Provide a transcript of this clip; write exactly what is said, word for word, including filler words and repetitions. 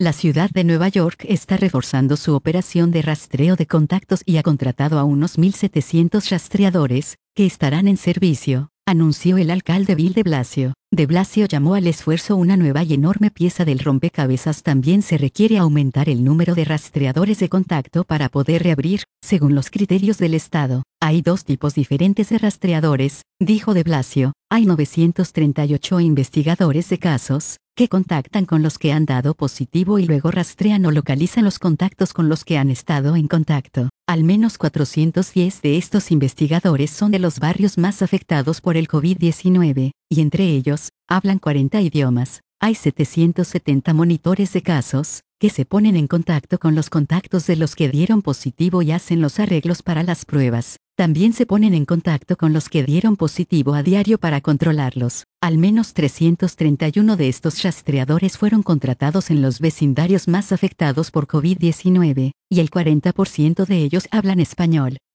La ciudad de Nueva York está reforzando su operación de rastreo de contactos y ha contratado a unos mil setecientos rastreadores, que estarán en servicio, anunció el alcalde Bill de Blasio. De Blasio llamó al esfuerzo una nueva y enorme pieza del rompecabezas. También se requiere aumentar el número de rastreadores de contacto para poder reabrir, según los criterios del Estado. Hay dos tipos diferentes de rastreadores, dijo de Blasio. Hay novecientos treinta y ocho investigadores de casos, que contactan con los que han dado positivo y luego rastrean o localizan los contactos con los que han estado en contacto. Al menos cuatrocientos diez de estos investigadores son de los barrios más afectados por el COVID diecinueve, y entre ellos, hablan cuarenta idiomas. Hay setecientos setenta monitores de casos, que se ponen en contacto con los contactos de los que dieron positivo y hacen los arreglos para las pruebas. También se ponen en contacto con los que dieron positivo a diario para controlarlos. Al menos trescientos treinta y uno de estos rastreadores fueron contratados en los vecindarios más afectados por COVID diecinueve, y el cuarenta por ciento de ellos hablan español.